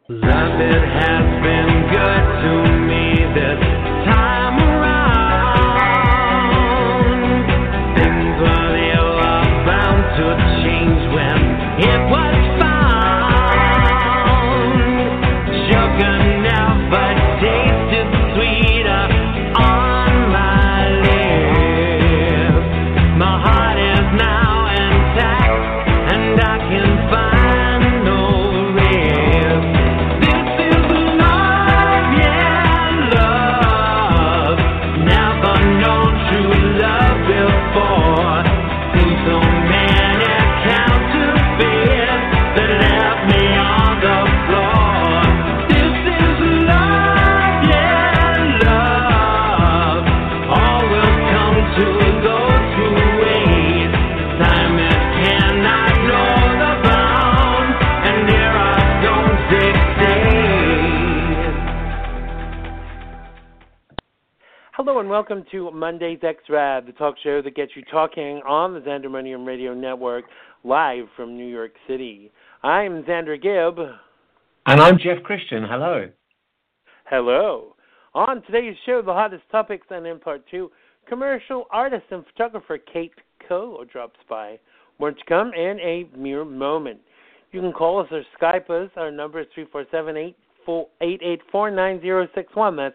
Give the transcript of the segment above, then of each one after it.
Love, it has been good to me this time around. Things were ever bound to change when it was found. Sugar never tasted sweeter on my lips. My heart is now intact and I can find no risk. This is love, yeah, love. Never known true love before. Seen so many counterfeits that left me on the floor. This is love, yeah, love. All will come to go two ways. Time it cannot know the bounds, and there are don't dictate. Hello and welcome to Monday's X-Rad, the talk show that gets you talking on the Xandermonium Radio Network, live from New York City. I'm Xander Gibb. And I'm Jeff Christian. Hello. Hello. On today's show, the hottest topics, and in part two, commercial artist and photographer Kate Coe drops by. More to come in a mere moment. You can call us or Skype us. Our number is 347-884-9061. That's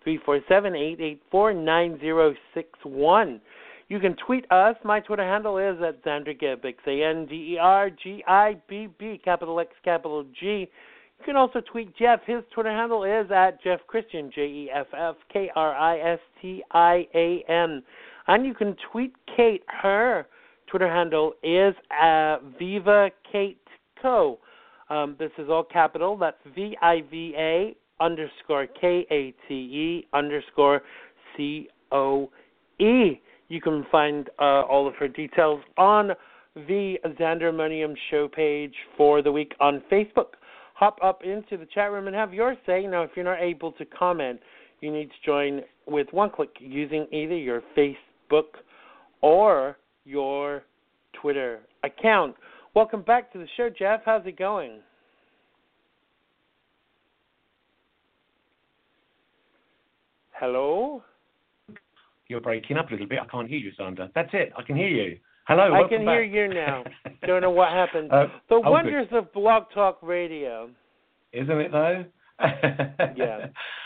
347-884-9061. You can tweet us. My Twitter handle is at Xander Gibb, Xandergibb, capital X, capital G. You can also tweet Jeff. His Twitter handle is at Jeff Christian, JeffKristian. And you can tweet Kate. Her Twitter handle is Viva Kate Co. This is all capital. That's VIVA _KATE_COE. You can find all of her details on the Xandermonium show page for the week on Facebook. Hop up into the chat room and have your say. Now, if you're not able to comment, you need to join with one click using either your Facebook or your Twitter account. Welcome back to the show, Jeff. How's it going? Hello? You're breaking up a little bit. I can't hear you, Xander. That's it. I can hear you. Hello. I can hear you now. Don't know what happened. The wonders of Blog Talk Radio. Isn't it, though? Yeah.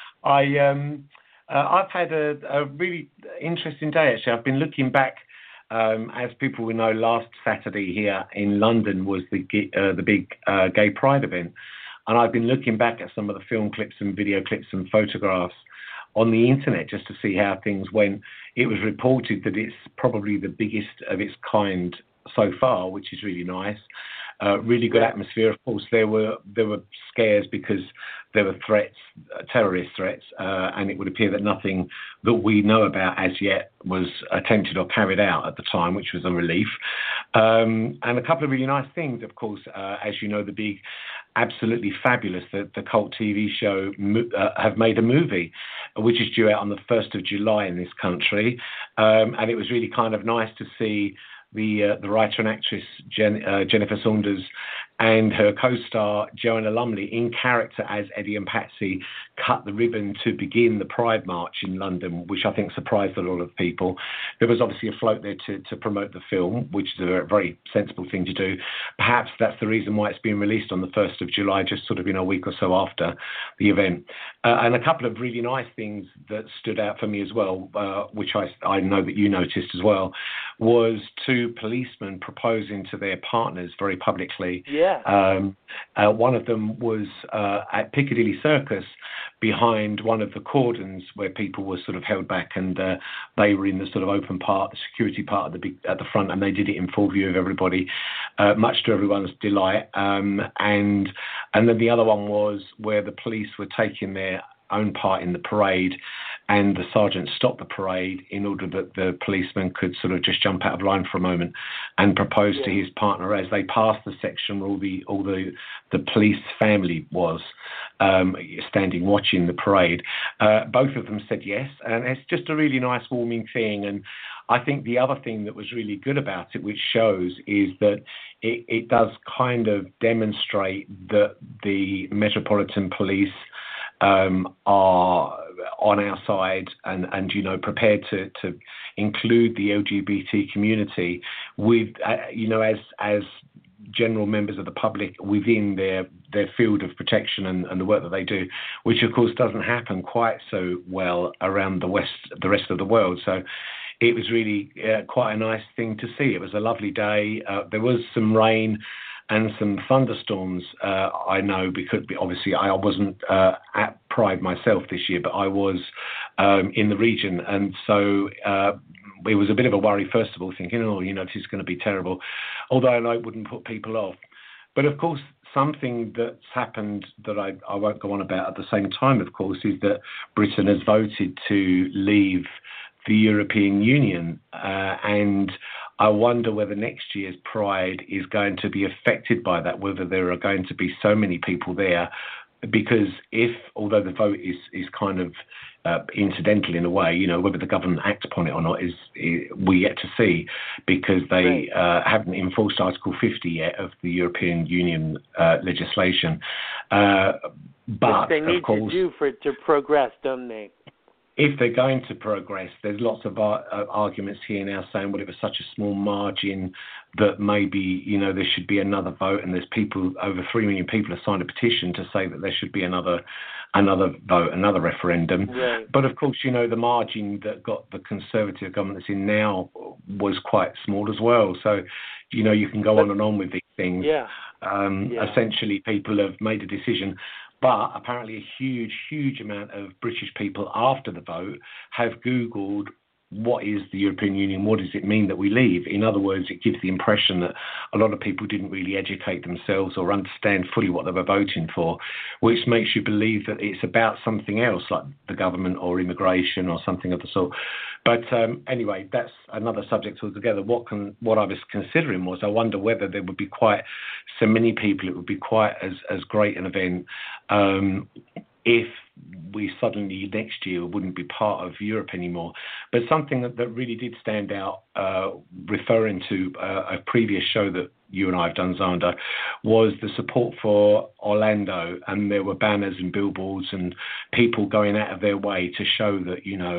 I've had a really interesting day, actually. I've been looking back. As people will know, last Saturday here in London was the big Gay Pride event. And I've been looking back at some of the film clips and video clips and photographs on the internet just to see how things went. It was reported that it's probably the biggest of its kind so far, which is really nice. Really good atmosphere. Of course, there were scares because there were threats, terrorist threats, and it would appear that nothing that we know about as yet was attempted or carried out at the time, which was a relief. And a couple of really nice things, of course, as you know, the big, absolutely fabulous, the cult TV show have made a movie, which is due out on the 1st of July in this country. And it was really kind of nice to see the writer and actress Jennifer Saunders and her co-star Joanna Lumley in character as Eddie and Patsy cut the ribbon to begin the Pride March in London, which I think surprised a lot of people. There was obviously a float there to promote the film, which is a very sensible thing to do. Perhaps that's the reason why it's being released on the 1st of July, just sort of a week or so after the event. And a couple of really nice things that stood out for me as well, which I know that you noticed as well, was two policemen proposing to their partners very publicly. Yeah. One of them was at Piccadilly Circus behind one of the cordons where people were sort of held back, and they were in the sort of open part, the security part at the front, and they did it in full view of everybody, much to everyone's delight. And then the other one was where the police were taking their own part in the parade, and the sergeant stopped the parade in order that the policeman could sort of just jump out of line for a moment and propose to his partner as they passed the section where all the police family was. standing watching the parade. Both of them said yes, and it's just a really nice, warming thing. And I think the other thing that was really good about it, which shows, is that it does kind of demonstrate that the Metropolitan Police are on our side and prepared to include the LGBT community with as general members of the public within their field of protection and the work that they do, which of course doesn't happen quite so well around the rest of the world. So it was really quite a nice thing to see. It was a lovely day. There was some rain and some thunderstorms, I know, because obviously I wasn't at Pride myself this year, but I was in the region. And so it was a bit of a worry, first of all, thinking, this is going to be terrible, although I know it wouldn't put people off. But of course, something that's happened that I won't go on about at the same time, of course, is that Britain has voted to leave the European Union, and I wonder whether next year's Pride is going to be affected by that, whether there are going to be so many people there, because although the vote is kind of incidental in a way, whether the government acts upon it or not is we yet to see, because they haven't enforced Article 50 yet of the European Union legislation. But they need of course, to do for it to progress, don't they? If they're going to progress, there's lots of arguments here now saying, well, it was such a small margin that maybe, there should be another vote, and there's over 3 million people have signed a petition to say that there should be another vote, another referendum. Right. But of course, the margin that got the Conservative government that's in now was quite small as well. So, you can go on and on with these things. Yeah. Essentially, people have made a decision. But apparently a huge, huge amount of British people after the vote have Googled, what is the European Union? What does it mean that we leave? In other words, it gives the impression that a lot of people didn't really educate themselves or understand fully what they were voting for, which makes you believe that it's about something else, like the government or immigration or something of the sort. But anyway, that's another subject altogether. What I was considering was, I wonder whether there would be quite so many people, it would be quite as great an event if we suddenly next year wouldn't be part of Europe anymore. But something that really did stand out, referring to a previous show that you and I have done, Xander, was the support for Orlando, and there were banners and billboards and people going out of their way to show that,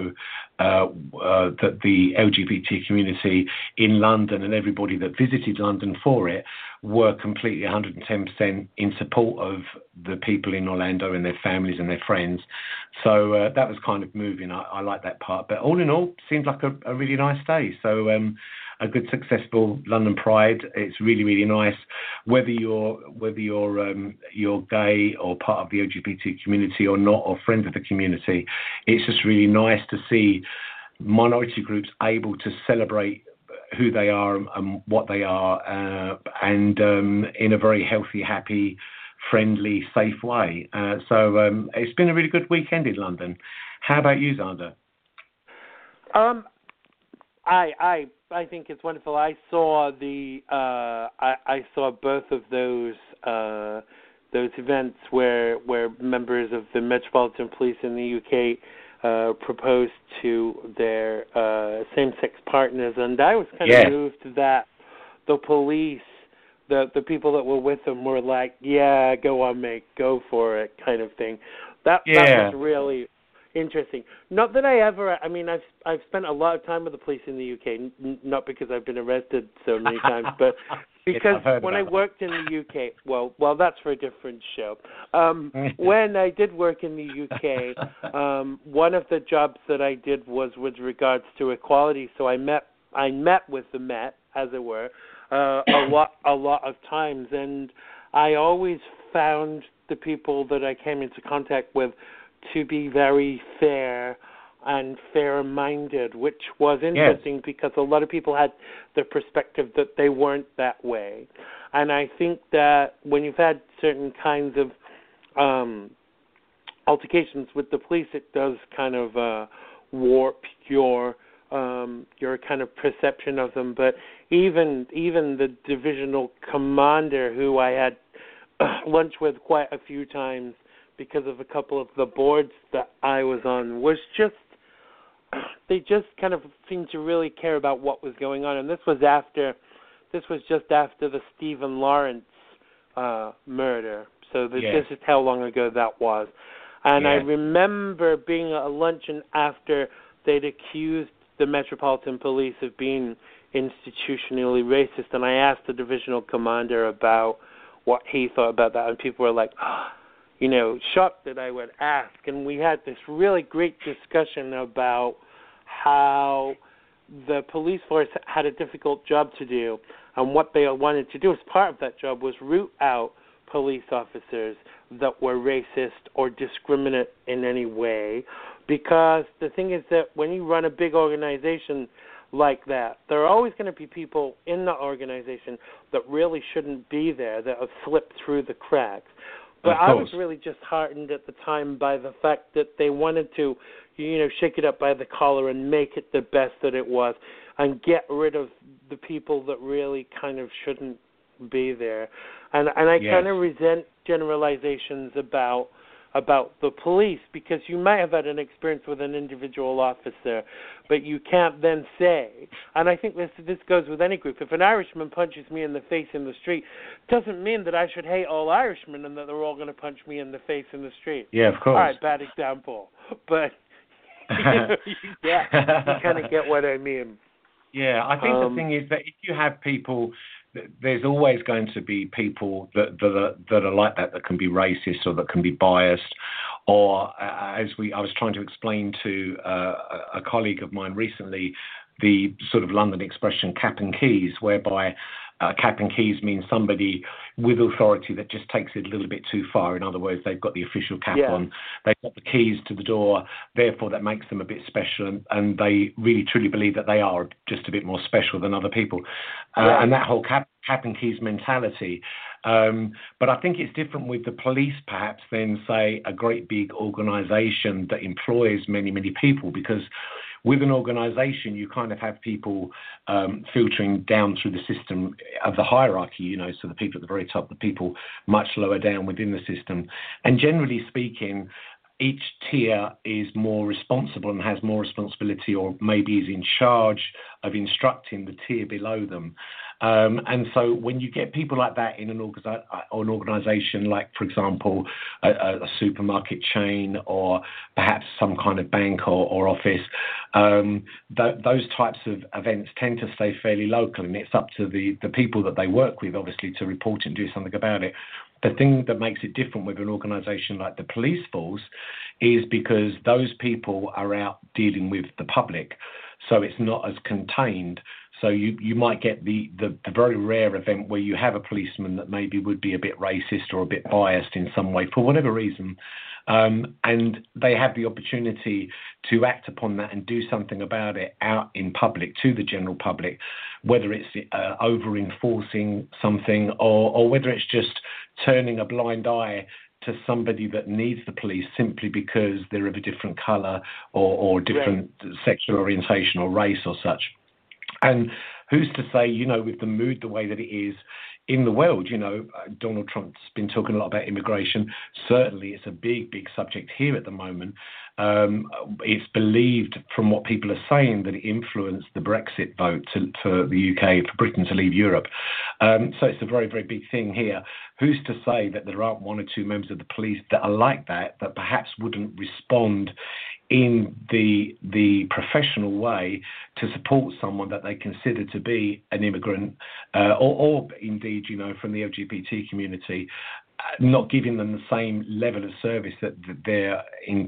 that the LGBT community in London and everybody that visited London for it were completely 110% in support of the people in Orlando and their families and their friends. So that was kind of moving. I like that part. But all in all, seemed like a really nice day. So a good, successful London Pride. It's really, really nice. Whether you're gay or part of the LGBT community or not, or friends of the community, it's just really nice to see minority groups able to celebrate who they are and what they are, and in a very healthy, happy, friendly, safe way. So it's been a really good weekend in London. How about you, Xander? I think it's wonderful. I saw I saw both of those events where members of the Metropolitan Police in the UK proposed to their same-sex partners, and I was kind of moved that the police, the people that were with them, were like, "Yeah, go on, mate, go for it," kind of thing. That was really interesting. Not that I've spent a lot of time with the police in the UK, not because I've been arrested so many times, but because when I worked in the UK, well, that's for a different show. When I did work in the UK, one of the jobs that I did was with regards to equality. So I met with the Met, as it were, a lot of times, and I always found the people that I came into contact with to be very fair and fair-minded, which was interesting because a lot of people had the perspective that they weren't that way. And I think that when you've had certain kinds of altercations with the police, it does kind of warp your kind of perception of them. But even the divisional commander, who I had lunch with quite a few times because of a couple of the boards that I was on, was just they just kind of seemed to really care about what was going on. And this was just after the Stephen Lawrence murder. So this is how long ago that was. And I remember being at a luncheon after they'd accused the Metropolitan Police of being institutionally racist, and I asked the divisional commander about what he thought about that, and people were like, shocked that I would ask. And we had this really great discussion about how the police force had a difficult job to do, and what they wanted to do as part of that job was root out police officers that were racist or discriminate in any way, because the thing is that when you run a big organization like that, there are always going to be people in the organization that really shouldn't be there, that have slipped through the cracks. But I was really just heartened at the time by the fact that they wanted to, shake it up by the collar and make it the best that it was, and get rid of the people that really kind of shouldn't be there. And I kind of resent generalizations about the police, because you might have had an experience with an individual officer, but you can't then say, and I think this goes with any group, if an Irishman punches me in the face in the street, doesn't mean that I should hate all Irishmen and that they're all going to punch me in the face in the street. Yeah, of course. All right, bad example. But you kind of get what I mean. Yeah, I think the thing is that if you have people, there's always going to be people that are like that can be racist or that can be biased, or I was trying to explain to a colleague of mine recently, the sort of London expression cap and keys, whereby cap and keys means somebody with authority that just takes it a little bit too far. In other words, they've got the official cap on, they've got the keys to the door, therefore that makes them a bit special, and they really truly believe that they are just a bit more special than other people. And that whole cap and keys mentality. But I think it's different with the police perhaps than, say, a great big organisation that employs many, many people, because with an organisation, you kind of have people filtering down through the system of the hierarchy, so the people at the very top, the people much lower down within the system. And generally speaking, each tier is more responsible and has more responsibility, or maybe is in charge of instructing the tier below them. And so when you get people like that in an organisation, like, for example, a supermarket chain, or perhaps some kind of bank or office, those types of events tend to stay fairly local, and it's up to the people that they work with, obviously, to report it and do something about it. The thing that makes it different with an organisation like the police force is because those people are out dealing with the public, so it's not as contained. So you might get the very rare event where you have a policeman that maybe would be a bit racist or a bit biased in some way for whatever reason, and they have the opportunity to act upon that and do something about it out in public to the general public, whether it's over-enforcing something or whether it's just turning a blind eye to somebody that needs the police simply because they're of a different colour or different sexual orientation or race or such. And who's to say, with the mood the way that it is in the world, Donald Trump's been talking a lot about immigration. Certainly it's a big, big subject here at the moment. It's believed from what people are saying that it influenced the Brexit vote for the UK, for Britain to leave Europe. So it's a very, very big thing here. Who's to say that there aren't one or two members of the police that are like that perhaps wouldn't respond in the professional way to support someone that they consider to be an immigrant, or indeed, from the LGBT community, not giving them the same level of service that the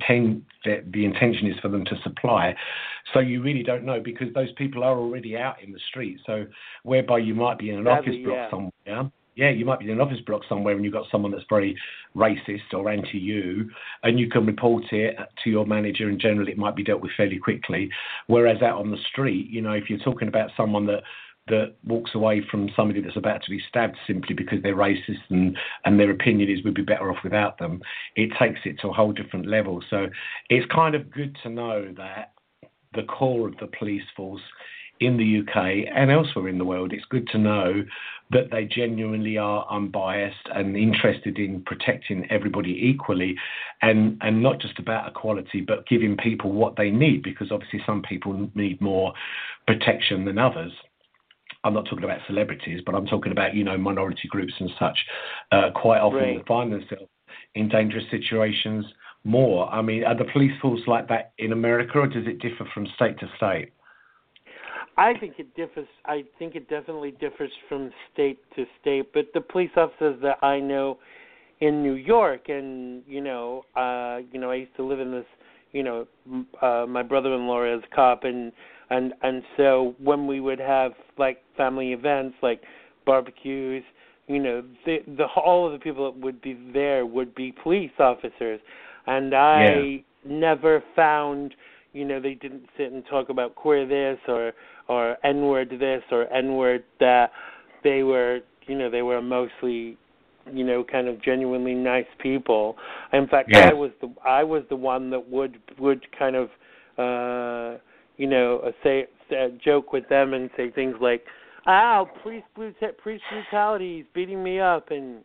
intention is for them to supply. So you really don't know, because those people are already out in the street. So whereby you might be in an office block somewhere. Yeah, you might be in an office block somewhere and you've got someone that's very racist or anti-you, and you can report it to your manager, and generally it might be dealt with fairly quickly. Whereas out on the street, if you're talking about someone that walks away from somebody that's about to be stabbed simply because they're racist and their opinion is we'd be better off without them, it takes it to a whole different level. So it's kind of good to know that the core of the police force in the UK and elsewhere in the world. It's good to know that they genuinely are unbiased and interested in protecting everybody equally, and not just about equality, but giving people what they need, because obviously some people need more protection than others. I'm not talking about celebrities, but I'm talking about, minority groups and such, quite often will find themselves in dangerous situations more. I mean, are the police force like that in America, or does it differ from state to state? I think it differs. I think it definitely differs from state to state. But the police officers that I know in New York, and I used to live in this. My brother-in-law is a cop, and so when we would have like family events, like barbecues, all of the people that would be there would be police officers, and I never found. They didn't sit and talk about queer this or N-word this or N-word that. They were, they were mostly, kind of genuinely nice people. In fact, I was the one that would kind of, joke with them and say things like, "Ow, police brutality is beating me up," and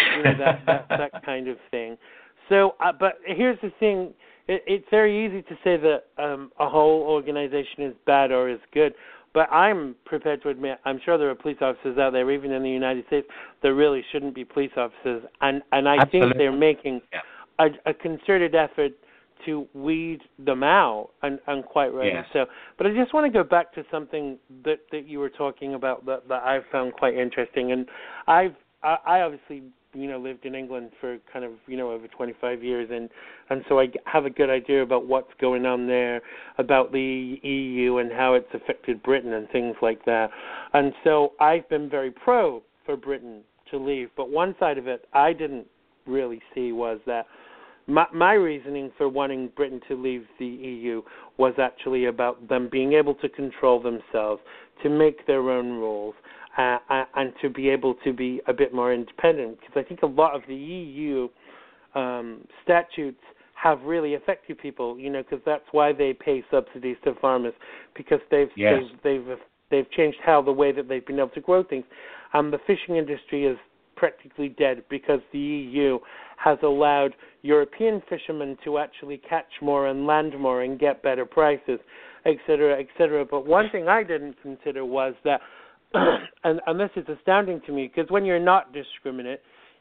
that kind of thing. So, but here's the thing. It's very easy to say that a whole organization is bad or is good, but I'm prepared to admit I'm sure there are police officers out there, even in the United States, that really shouldn't be police officers, and I think they're making a concerted effort to weed them out, and quite right. Yes. So, but I just want to go back to something that you were talking about that I found quite interesting, and I obviously lived in England for kind of, over 25 years, and so I have a good idea about what's going on there, about the EU and how it's affected Britain and things like that. And so I've been very pro for Britain to leave, but one side of it I didn't really see was that my reasoning for wanting Britain to leave the EU was actually about them being able to control themselves, to make their own rules, and to be able to be a bit more independent, because I think a lot of the EU statutes have really affected people, because that's why they pay subsidies to farmers, because they've changed how the way that they've been able to grow things. The fishing industry is practically dead because the EU has allowed European fishermen to actually catch more and land more and get better prices, et cetera, et cetera. But one thing I didn't consider was that and this is astounding to me, because when you're not discriminate,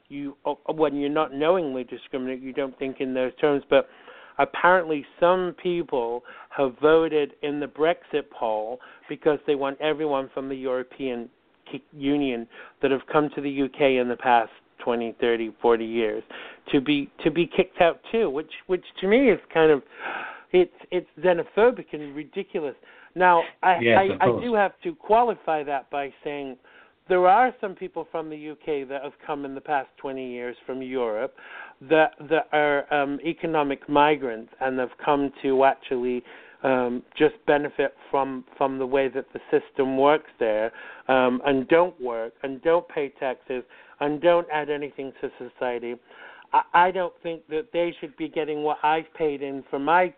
when you're not knowingly discriminate, you don't think in those terms. But apparently some people have voted in the Brexit poll because they want everyone from the European Union that have come to the UK in the past 20, 30, 40 years to be kicked out too, which to me is kind of it's xenophobic and ridiculous. Now, I do have to qualify that by saying there are some people from the UK that have come in the past 20 years from Europe that are economic migrants and have come to actually just benefit from the way that the system works there, and don't work and don't pay taxes and don't add anything to society. I don't think that they should be getting what I've paid in for my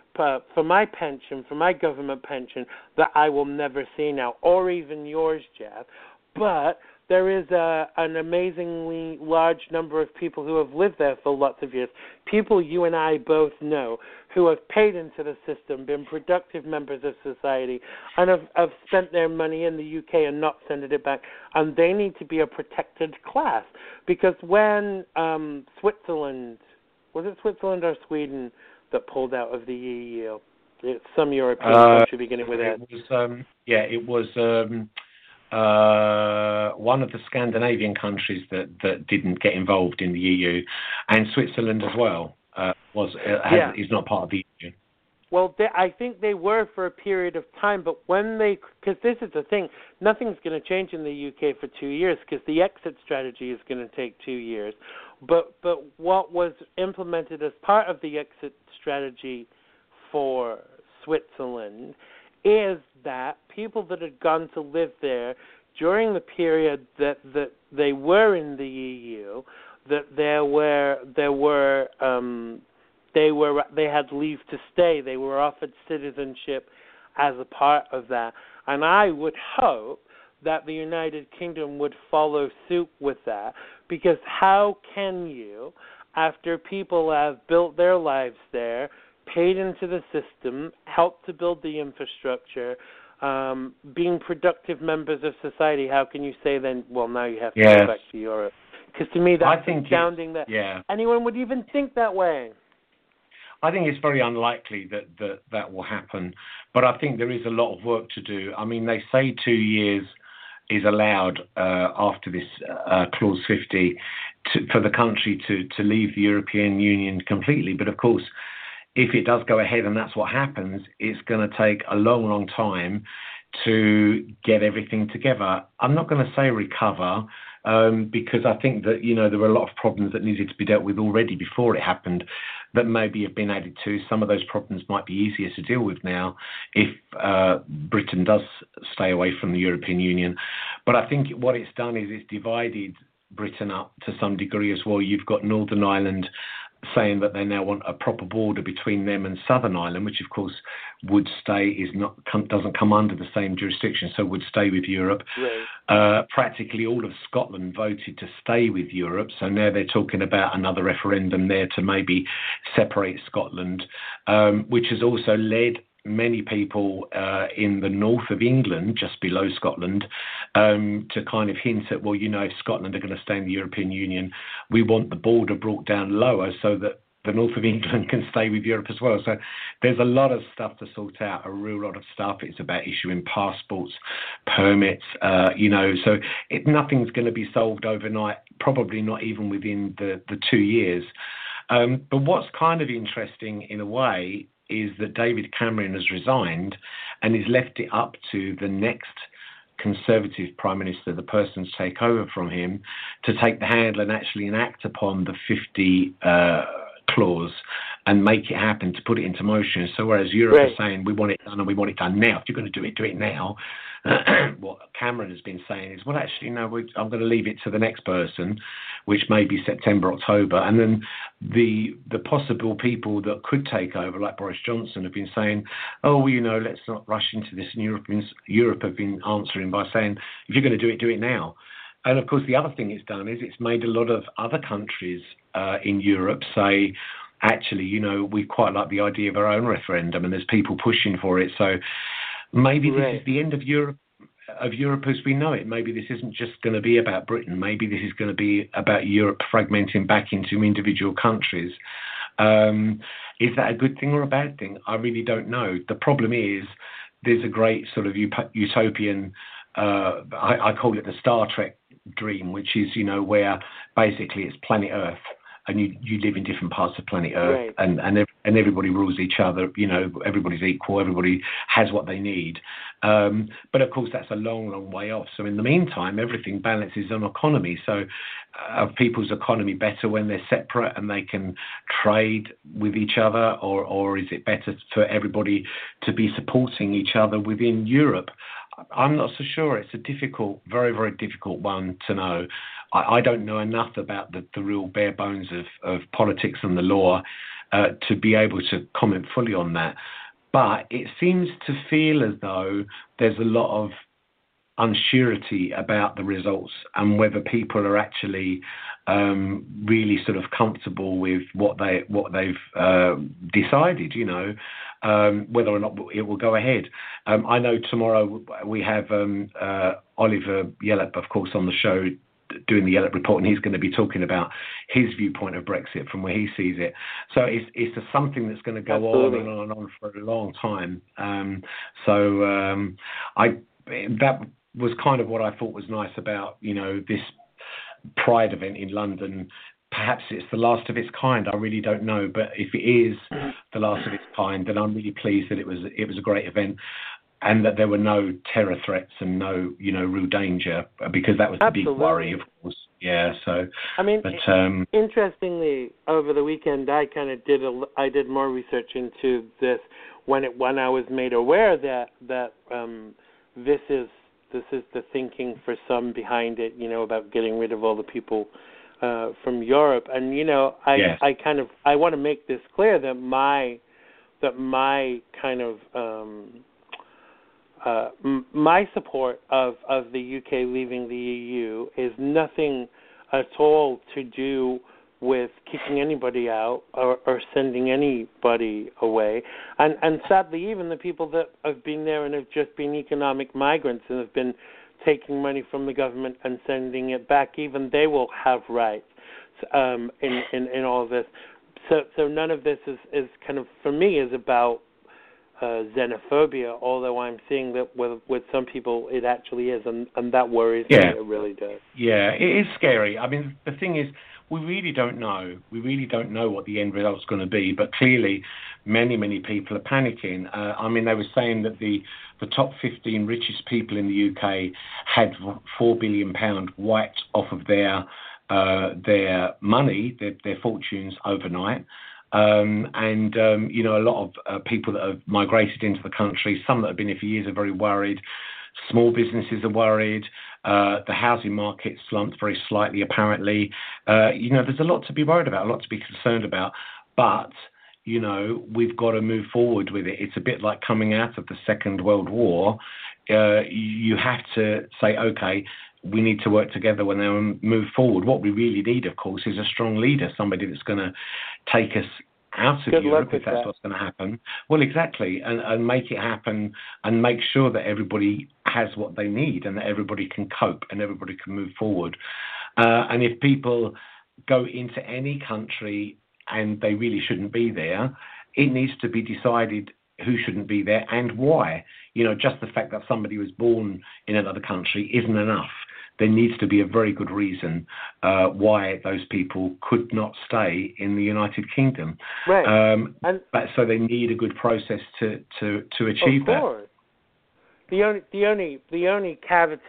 pension, for my government pension, that I will never see now, or even yours, Jeff. But there is an amazingly large number of people who have lived there for lots of years, people you and I both know, who have paid into the system, been productive members of society, and have spent their money in the UK and not sent it back, and they need to be a protected class. Because when Switzerland, was it Switzerland or Sweden that pulled out of the EU? It's some European country beginning with that. It was one of the Scandinavian countries that didn't get involved in the EU, and Switzerland as well is not part of the EU. Well, I think they were for a period of time, but because this is the thing, nothing's going to change in the UK for 2 years, because the exit strategy is going to take 2 years. But what was implemented as part of the exit strategy for Switzerland is that people that had gone to live there during the period that they were in the EU, that they had leave to stay, they were offered citizenship, as a part of that. And I would hope that the United Kingdom would follow suit with that, because how can you, after people have built their lives there, paid into the system, helped to build the infrastructure, being productive members of society, how can you say then, well, now you have to go back to Europe? Because to me, that's astounding that anyone would even think that way. I think it's very unlikely that will happen, but I think there is a lot of work to do. I mean, they say 2 years is allowed after this Clause 50 for the country to leave the European Union completely. But of course, if it does go ahead and that's what happens, it's going to take a long, long time to get everything together. I'm not going to say recover, because I think that, there were a lot of problems that needed to be dealt with already before it happened that maybe have been added to. Some of those problems might be easier to deal with now if Britain does stay away from the European Union. But I think what it's done is it's divided Britain up to some degree as well. You've got Northern Ireland saying that they now want a proper border between them and Southern Ireland, which of course would stay, doesn't come under the same jurisdiction, so would stay with Europe. Right. Practically all of Scotland voted to stay with Europe, so now they're talking about another referendum there to maybe separate Scotland, which has also led many people in the north of England, just below Scotland, to kind of hint at, well, if Scotland are going to stay in the European Union, we want the border brought down lower so that the north of England can stay with Europe as well. So there's a lot of stuff to sort out, a real lot of stuff. It's about issuing passports, permits, so nothing's going to be solved overnight, probably not even within the 2 years. But what's kind of interesting in a way is that David Cameron has resigned and he's left it up to the next Conservative Prime Minister, the person to take over from him, to take the handle and actually enact upon the 50 clause and make it happen, to put it into motion. So whereas Europe is saying we want it done and we want it done now, if you're going to do it now, what Cameron has been saying is, well, actually, no, I'm going to leave it to the next person, which may be September, October. And then the possible people that could take over, like Boris Johnson, have been saying, oh, well, let's not rush into this. And Europe have been answering by saying, if you're going to do it now. And of course, the other thing it's done is it's made a lot of other countries in Europe say, actually, we quite like the idea of our own referendum, and there's people pushing for it. So maybe this is the end of Europe as we know it. Maybe this isn't just going to be about Britain. Maybe this is going to be about Europe fragmenting back into individual countries. Is that a good thing or a bad thing? I really don't know. The problem is there's a great sort of utopian, I call it the Star Trek dream, which is, where basically it's planet Earth. And you live in different parts of planet Earth, and everybody rules each other. Everybody's equal. Everybody has what they need. But of course, that's a long, long way off. So in the meantime, everything balances on economy. So are people's economy better when they're separate and they can trade with each other, or is it better for everybody to be supporting each other within Europe? I'm not so sure. It's a difficult, very, very difficult one to know. I don't know enough about the real bare bones of politics and the law to be able to comment fully on that. But it seems to feel as though there's a lot of unsurety about the results and whether people are actually really sort of comfortable with what they've decided, whether or not it will go ahead. I know tomorrow we have Oliver Yellop, of course, on the show doing the Yellop report, and he's going to be talking about his viewpoint of Brexit from where he sees it. So it's something that's going to go on and on and on for a long time. That was kind of what I thought was nice about, this Pride event in London. Perhaps it's the last of its kind. I really don't know. But if it is the last of its kind, then I'm really pleased that it was a great event and that there were no terror threats and no, real danger, because that was the big worry, of course. Yeah. So, I mean, interestingly, over the weekend, I kind of did more research into this when I was made aware that this is the thinking for some behind it, about getting rid of all the people from Europe. And, I want to make this clear that my kind of my support of the UK leaving the EU is nothing at all to do with kicking anybody out or sending anybody away. And sadly, even the people that have been there and have just been economic migrants and have been taking money from the government and sending it back, even they will have rights in all of this. So none of this is kind of, for me, is about xenophobia, although I'm seeing that with some people it actually is, and that worries me. It really does. Yeah, it is scary. I mean, the thing is, we really don't know. We really don't know what the end result's going to be, but clearly many people are panicking. I mean, they were saying that the top 15 richest people in the UK had £4 billion wiped off of their money, their fortunes overnight. You know, a lot of people that have migrated into the country, some that have been here for years, are very worried. Small businesses are worried. The housing market slumped very slightly, apparently. You know, there's a lot to be worried about, a lot to be concerned about. But, you know, we've got to move forward with it. It's a bit like coming out of the Second World War. You have to say, OK, we need to work together when they move forward. What we really need, of course, is a strong leader, somebody that's going to take us out of Europe, if that's what's going to happen. Well, exactly, and make it happen and make sure that everybody has what they need and that everybody can cope and everybody can move forward. And if people go into any country and they really shouldn't be there, it needs to be decided who shouldn't be there and why. You know, just the fact that somebody was born in another country isn't enough. There needs to be a very good reason why those people could not stay in the United Kingdom. Right. But so they need a good process to achieve that. Of course. The only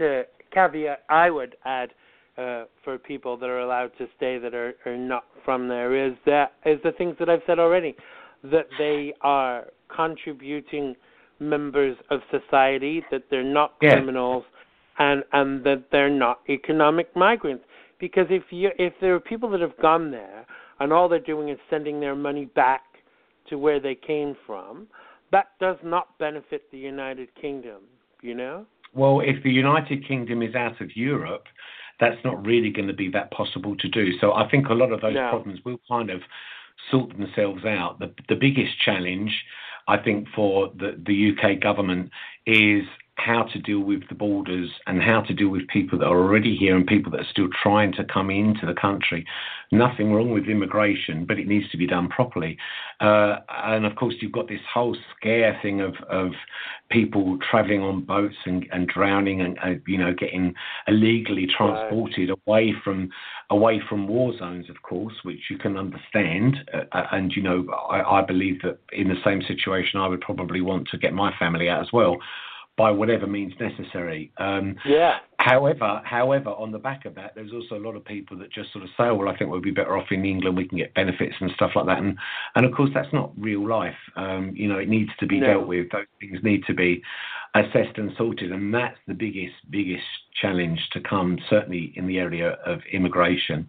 caveat I would add for people that are allowed to stay that are not from there is the things that I've said already, that they are contributing members of society, that they're not criminals. And that they're not economic migrants, because if there are people that have gone there and all they're doing is sending their money back to where they came from, that does not benefit the United Kingdom. You know. Well, if the United Kingdom is out of Europe, that's not really going to be that possible to do. So I think a lot of those problems will kind of sort themselves out. The biggest challenge, I think, for the UK government is how to deal with the borders and how to deal with people that are already here and people that are still trying to come into the country. Nothing wrong with immigration, but it needs to be done properly. And of course, you've got this whole scare thing of people travelling on boats and drowning and you know, getting illegally transported away from war zones, of course, which you can understand. And you know, I believe that in the same situation, I would probably want to get my family out as well, by whatever means necessary. However, on the back of that, there's also a lot of people that just sort of say, oh, well, I think we'll be better off in England, we can get benefits and stuff like that. And of course, that's not real life. You know, it needs to be dealt with. Those things need to be assessed and sorted. And that's the biggest challenge to come, certainly in the area of immigration.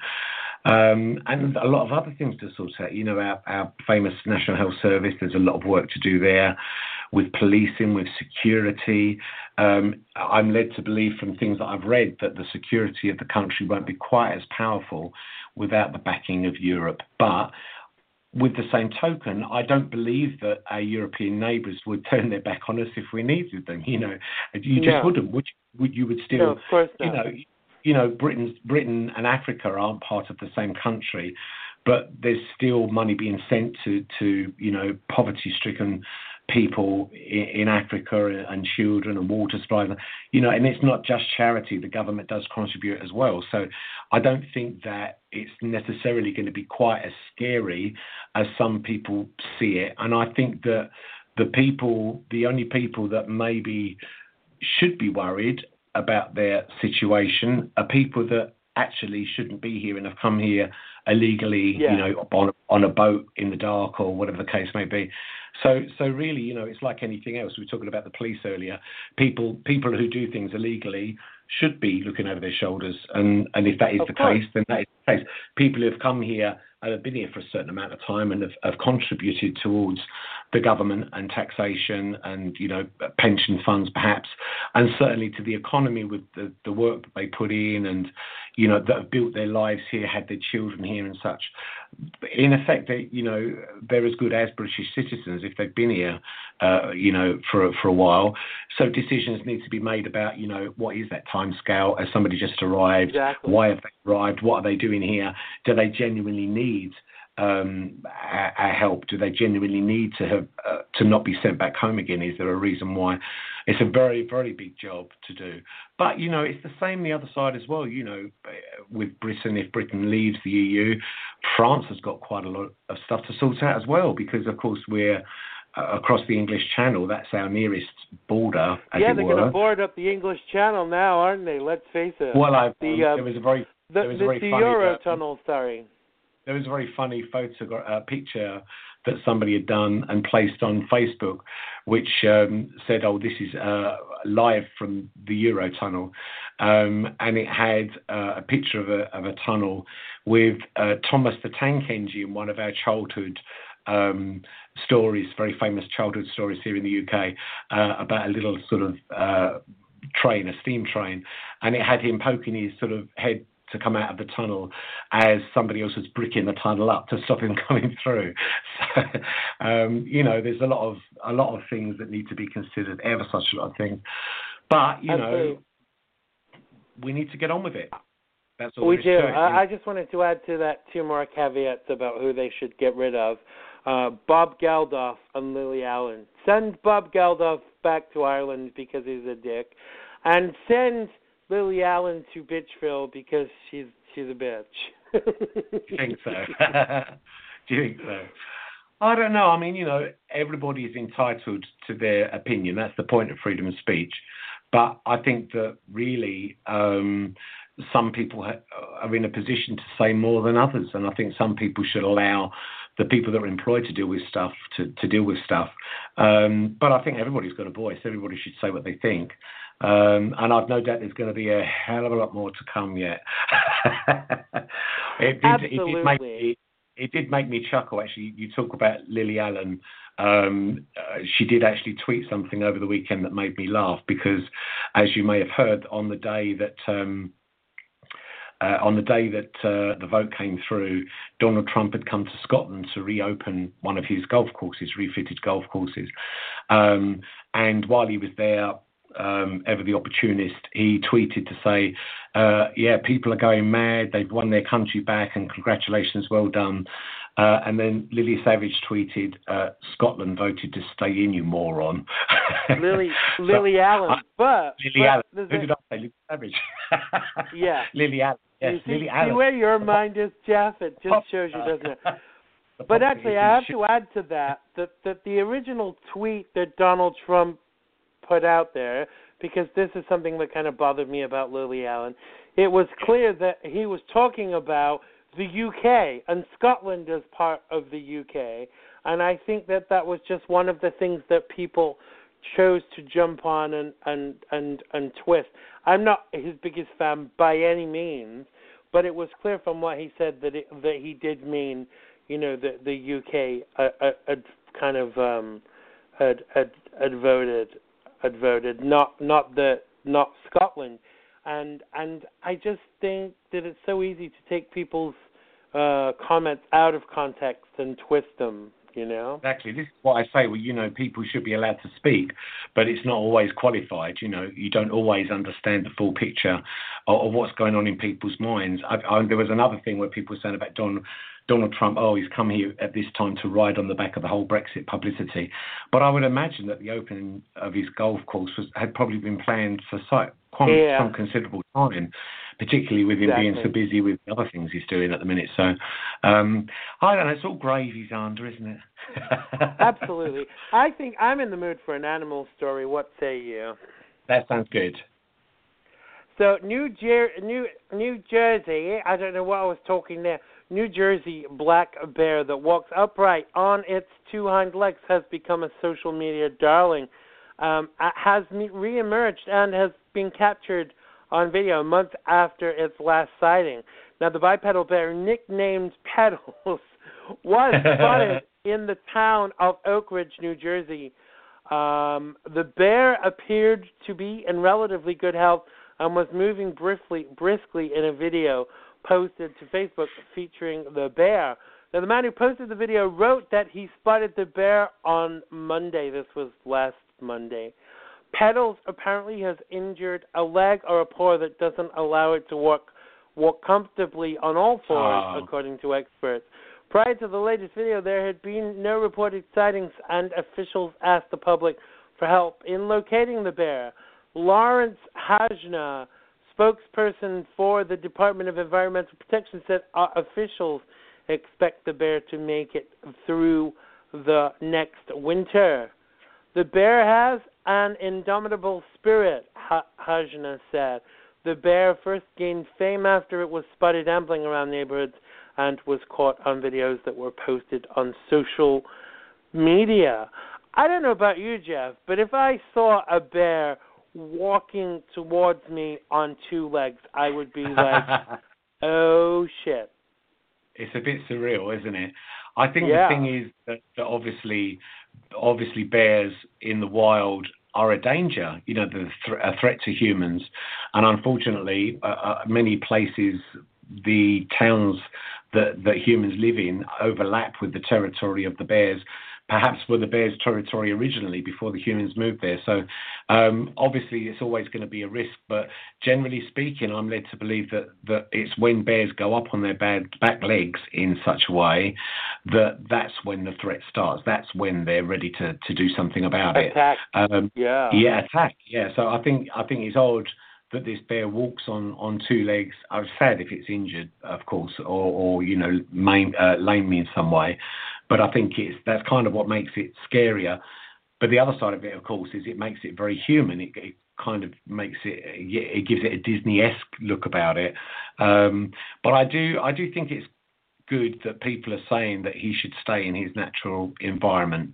And a lot of other things to sort out. You know, our famous National Health Service, there's a lot of work to do there with policing, with security. I'm led to believe from things that I've read that the security of the country won't be quite as powerful without the backing of Europe. But with the same token, I don't believe that our European neighbours would turn their back on us if we needed them. You know, you just wouldn't. You would still, no, of course not. You know, Britain and Africa aren't part of the same country, but there's still money being sent to you know, poverty-stricken people in Africa and children and water supplies. You know, and it's not just charity. The government does contribute as well. So I don't think that it's necessarily going to be quite as scary as some people see it. And I think that the only people that maybe should be worried about their situation are people that actually shouldn't be here and have come here illegally, you know, on a boat in the dark or whatever the case may be. So really, you know, it's like anything else. We were talking about the police earlier. People who do things illegally should be looking over their shoulders, and if that is the case, then that is the case. People who have come here have been here for a certain amount of time and have contributed towards the government and taxation and, pension funds perhaps, and certainly to the economy with the work that they put in and, that have built their lives here, had their children here and such. In effect, they're as good as British citizens if they've been here, for a while. So decisions need to be made about, what is that time scale? Has somebody just arrived? Exactly. Why have they arrived? What are they doing here? Do they genuinely need our help? Do they genuinely need to have to not be sent back home again? Is there a reason why? It's a very, very big job to do. But, it's the same the other side as well. With Britain, if Britain leaves the EU, France has got quite a lot of stuff to sort out as well because, of course, we're across the English Channel. That's our nearest border, as yeah, it they're were. going to board up the English Channel now, aren't they? Let's face it. Well, there was a very the funny Eurotunnel, sorry. There was a very funny picture that somebody had done and placed on Facebook, which said, "Oh, this is live from the Eurotunnel," and it had a picture of a tunnel with Thomas the Tank Engine, one of our childhood stories, very famous childhood stories here in the UK, about a little sort of train, a steam train, and it had him poking his sort of head to come out of the tunnel as somebody else was bricking the tunnel up to stop him coming through. So, there's a lot of things that need to be considered, ever such a lot of things. But, we need to get on with it. That's all we there is do. to it. I just wanted to add to that two more caveats about who they should get rid of. Bob Geldof and Lily Allen. Send Bob Geldof back to Ireland because he's a dick. And send Lily Allen to Bitchville because she's a bitch. Do you think so? Do you think so? I don't know. I mean, everybody is entitled to their opinion. That's the point of freedom of speech. But I think that really some people are in a position to say more than others. And I think some people should allow the people that are employed to deal with stuff to deal with stuff. But I think everybody's got a voice. Everybody should say what they think. And I've no doubt there's going to be a hell of a lot more to come yet. Absolutely. It did make me chuckle, actually. You talk about Lily Allen. She did actually tweet something over the weekend that made me laugh because, as you may have heard, on the day that the vote came through, Donald Trump had come to Scotland to reopen one of his golf courses, refitted golf courses. And while he was there, ever the opportunist, he tweeted to say, people are going mad, they've won their country back and congratulations, well done. And then Lily Savage tweeted, Scotland voted to stay in, you moron. Lily Allen. Lily Allen. Who did I say? Lily Savage. Yeah. Lily Allen. Yes, Lily Allen. See where your mind is, Jeff? It just shows you, doesn't it? But actually, I have to add to that the original tweet that Donald Trump put out there, because this is something that kind of bothered me about Lily Allen, it was clear that he was talking about the UK, and Scotland is part of the UK, and I think that was just one of the things that people chose to jump on and twist. I'm not his biggest fan by any means, but it was clear from what he said that he did mean, the UK had voted, not Scotland, and I just think that it's so easy to take people's comments out of context and twist them. Exactly. This is what I say. Well, people should be allowed to speak, but it's not always qualified. You don't always understand the full picture of what's going on in people's minds. There was another thing where people were saying about Donald Trump, he's come here at this time to ride on the back of the whole Brexit publicity. But I would imagine that the opening of his golf course had probably been planned for some considerable time, particularly with him being so busy with the other things he's doing at the minute. So, I don't know, it's all grave he's under, isn't it? Absolutely. I think I'm in the mood for an animal story. What say you? That sounds good. So, New Jersey, I don't know what I was talking there. New Jersey black bear that walks upright on its two hind legs has become a social media darling. Has reemerged and has been captured on video months after its last sighting. Now, the bipedal bear, nicknamed Pedals, was spotted in the town of Oak Ridge, New Jersey. The bear appeared to be in relatively good health and was moving briskly in a video posted to Facebook featuring the bear. Now, the man who posted the video wrote that he spotted the bear on Monday. This was last Monday. Pedals apparently has injured a leg or a paw that doesn't allow it to walk comfortably on all fours, according to experts. Prior to the latest video, there had been no reported sightings, and officials asked the public for help in locating the bear. Lawrence Hajna, spokesperson for the Department of Environmental Protection, said officials expect the bear to make it through the next winter. The bear has an indomitable spirit, Hajna said. The bear first gained fame after it was spotted ambling around neighborhoods and was caught on videos that were posted on social media. I don't know about you, Jeff, but if I saw a bear walking towards me on two legs, I would be like, oh, shit. It's a bit surreal, isn't it? I think the thing is that obviously bears in the wild are a danger, a threat to humans. And unfortunately, many places, the towns that humans live in overlap with the territory of the bears, perhaps were the bears' territory originally before the humans moved there. So obviously it's always going to be a risk, but generally speaking, I'm led to believe that it's when bears go up on their back legs in such a way that's when the threat starts. That's when they're ready to do something about it. Attack. Attack. Yeah. So I think it's odd that this bear walks on two legs. I'm sad if it's injured, of course, or lame in some way. But I think that's kind of what makes it scarier. But the other side of it, of course, is it makes it very human. It kind of makes it gives it a Disney-esque look about it. But I do think it's good that people are saying that he should stay in his natural environment.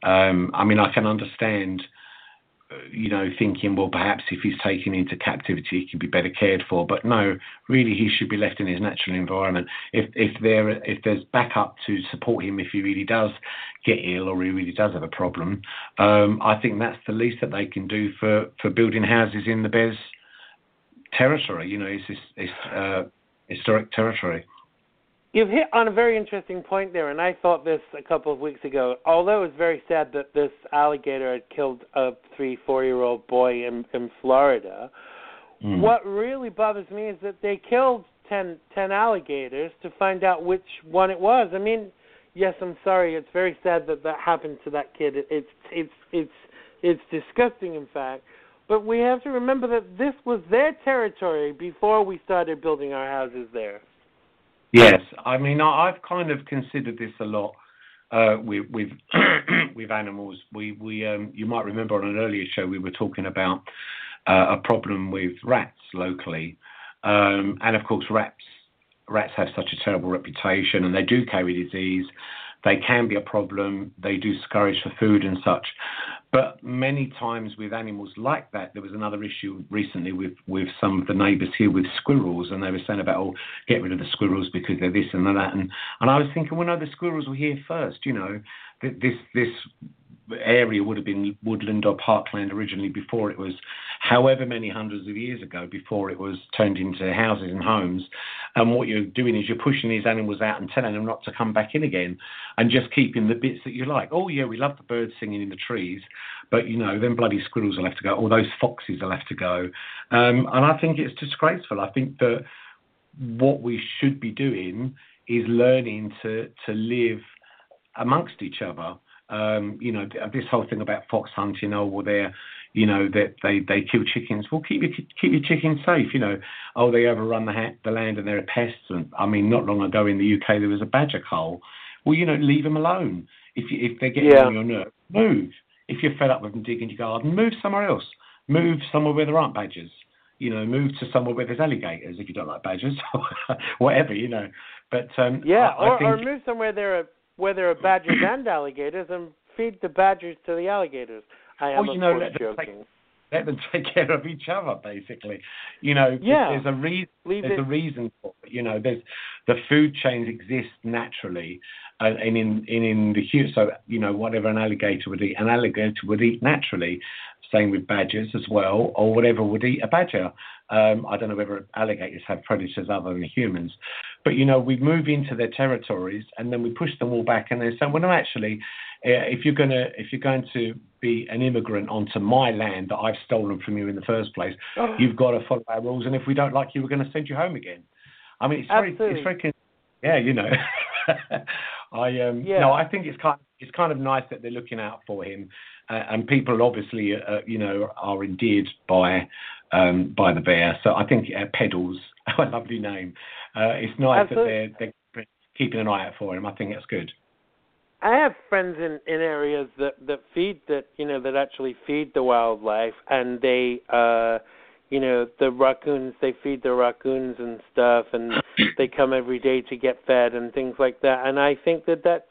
I mean, I can understand, thinking, well, perhaps if he's taken into captivity, he can be better cared for. But no, really, he should be left in his natural environment. If there's backup to support him if he really does get ill or he really does have a problem, I think that's the least that they can do for building houses in the bear's territory. It's historic territory. You've hit on a very interesting point there, and I thought this a couple of weeks ago. Although it's very sad that this alligator had killed a 3-4-year-old boy in Florida, what really bothers me is that they killed 10 alligators to find out which one it was. I mean, yes, I'm sorry. It's very sad that happened to that kid. It's disgusting, in fact. But we have to remember that this was their territory before we started building our houses there. Yes, I mean, I've kind of considered this a lot with with animals. We you might remember on an earlier show we were talking about a problem with rats locally, and of course rats have such a terrible reputation, and they do carry disease. They can be a problem. They do scurry for food and such. But many times with animals like that, there was another issue recently with some of the neighbours here with squirrels, and they were saying about, get rid of the squirrels because they're this and that. And I was thinking, well, no, the squirrels were here first. This area would have been woodland or parkland originally before it was, however many hundreds of years ago, before it was turned into houses and homes. And what you're doing is you're pushing these animals out and telling them not to come back in again, and just keeping the bits that you like. Oh yeah, we love the birds singing in the trees, but them bloody squirrels will have to go, or those foxes will have to go. And I think it's disgraceful. I think that what we should be doing is learning to live amongst each other. This whole thing about fox hunting, that they kill chickens. Well, keep your chickens safe. They overrun the land and they're pests. And I mean, not long ago in the UK there was a badger cull. Well, leave them alone. If they're getting on your nerves, move. If you're fed up with them digging your garden, move somewhere else. Move somewhere where there aren't badgers. Move to somewhere where there's alligators if you don't like badgers, whatever. But I think, or move somewhere where there are badgers and alligators, and feed the badgers to the alligators. I am, of course, joking. let them take care of each other, basically. There's a reason. There's a reason for it. There's the food chains exist naturally, and in the huge. So whatever an alligator would eat naturally. Same with badgers as well, or whatever would eat a badger. I don't know whether alligators have predators other than humans, but we move into their territories and then we push them all back, and they say, well, no, actually, if you're going to be an immigrant onto my land that I've stolen from you in the first place, you've got to follow our rules, and if we don't like you, we're going to send you home again. I mean, it's very, I think it's kind of nice that they're looking out for him, and people obviously, are endeared by the bear. So I think Pedals, a lovely name. It's nice that they're keeping an eye out for him. I think it's good. I have friends in areas that actually feed the wildlife, and they, the raccoons, they feed the raccoons and stuff, and they come every day to get fed and things like that. And I think that's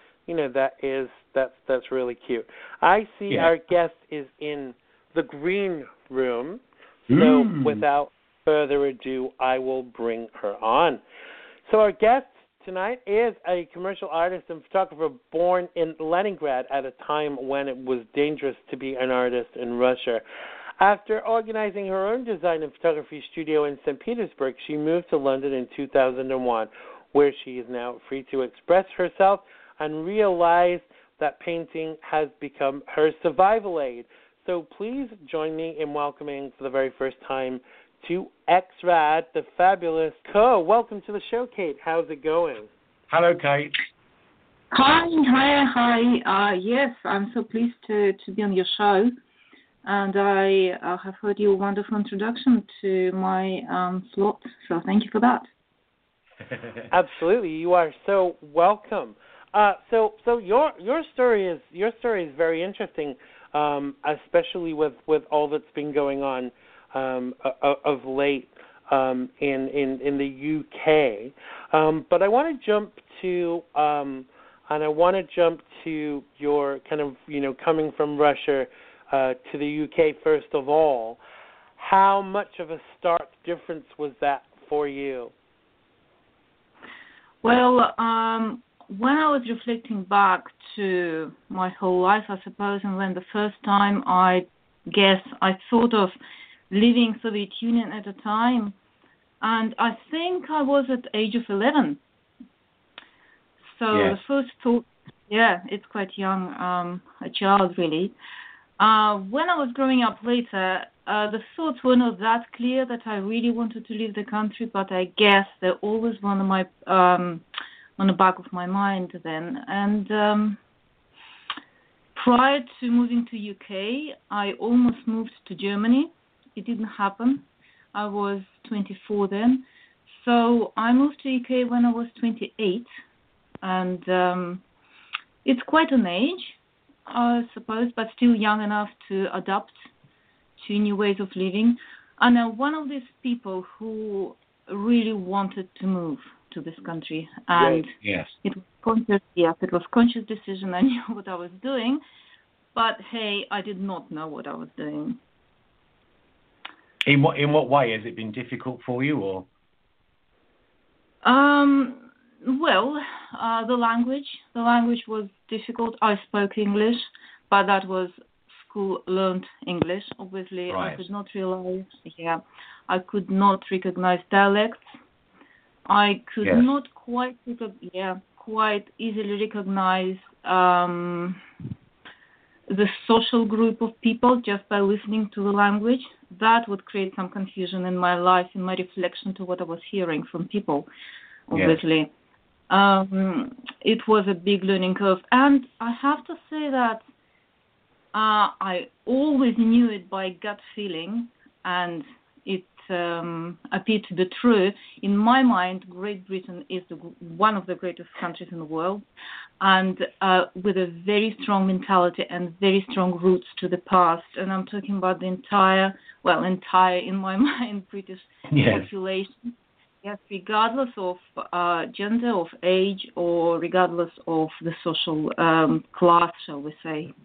really cute. I see our guest is in the green room, so without further ado, I will bring her on. So our guest tonight is a commercial artist and photographer born in Leningrad at a time when it was dangerous to be an artist in Russia. After organizing her own design and photography studio in St. Petersburg, she moved to London in 2001, where she is now free to express herself and realize that painting has become her survival aid. So please join me in welcoming for the very first time to X-Rad, the fabulous Co. Welcome to the show, Kate. How's it going? Hello, Kate. Hi. Yes, I'm so pleased to be on your show. And I have heard your wonderful introduction to my slot, so thank you for that. Absolutely, you are so welcome. So your story is very interesting, especially with all that's been going on of late in the UK. But I want to jump to your kind of coming from Russia to the UK first of all. How much of a stark difference was that for you? Well, when I was reflecting back to my whole life, I suppose, and when the first time I thought of leaving Soviet Union at a time, and I think I was at the age of 11. So yes. The first thought, it's quite young, a child really. When I was growing up later, the thoughts were not that clear that I really wanted to leave the country, but I guess they're always on the back of my mind then. And prior to moving to UK, I almost moved to Germany. It didn't happen. I was 24 then. So I moved to UK when I was 28. And it's quite an age, I suppose, but still young enough to adapt to new ways of living. And I'm one of these people who really wanted to move to this country. And yes. It was conscious decision. I knew what I was doing. But, hey, I did not know what I was doing. In what way has it been difficult for you, or? Well, the language. The language was difficult. I spoke English, but that was school-learned English. Obviously, right. I could not realize. I could not recognize dialects. I could not quite easily recognize the social group of people just by listening to the language. That would create some confusion in my life, in my reflection to what I was hearing from people, obviously. Yes. It was a big learning curve. And I have to say that I always knew it by gut feeling, and it appeared to be true. In my mind, Great Britain is one of the greatest countries in the world, and with a very strong mentality and very strong roots to the past. And I'm talking about the entire in my mind, British population. Yes, regardless of gender, of age, or regardless of the social class, shall we say.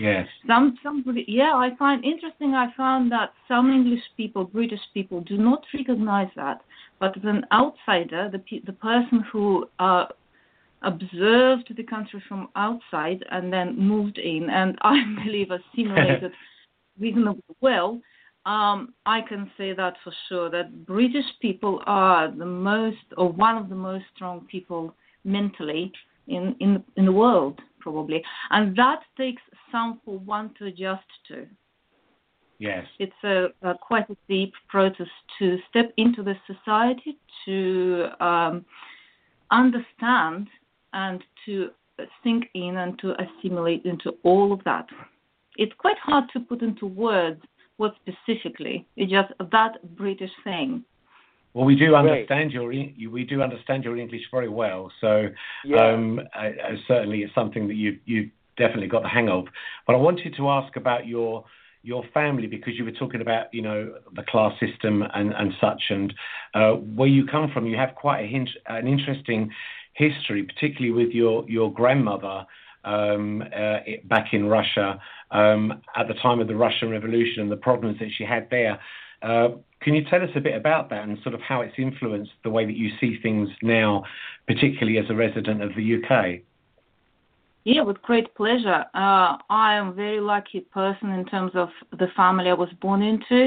Yes. I find interesting. I found that some English people, British people, do not recognize that. But as an outsider, the person who observed the country from outside and then moved in, and I believe assimilated reasonably well, I can say that for sure, that British people are the most, or one of the most strong people mentally in the world, probably. And that takes some for one to adjust to. Yes. It's a quite a deep process to step into the society, to understand and to sink in and to assimilate into all of that. It's quite hard to put into words what specifically. It's just that British thing. Well, we do understand your English very well. So certainly it's something that you've definitely got the hang of. But I wanted to ask about your family, because you were talking about, the class system and such, and where you come from. You have quite an interesting history, particularly with your grandmother back in Russia at the time of the Russian Revolution and the problems that she had there. Can you tell us a bit about that and sort of how it's influenced the way that you see things now, particularly as a resident of the UK? Yeah, with great pleasure. I am a very lucky person in terms of the family I was born into.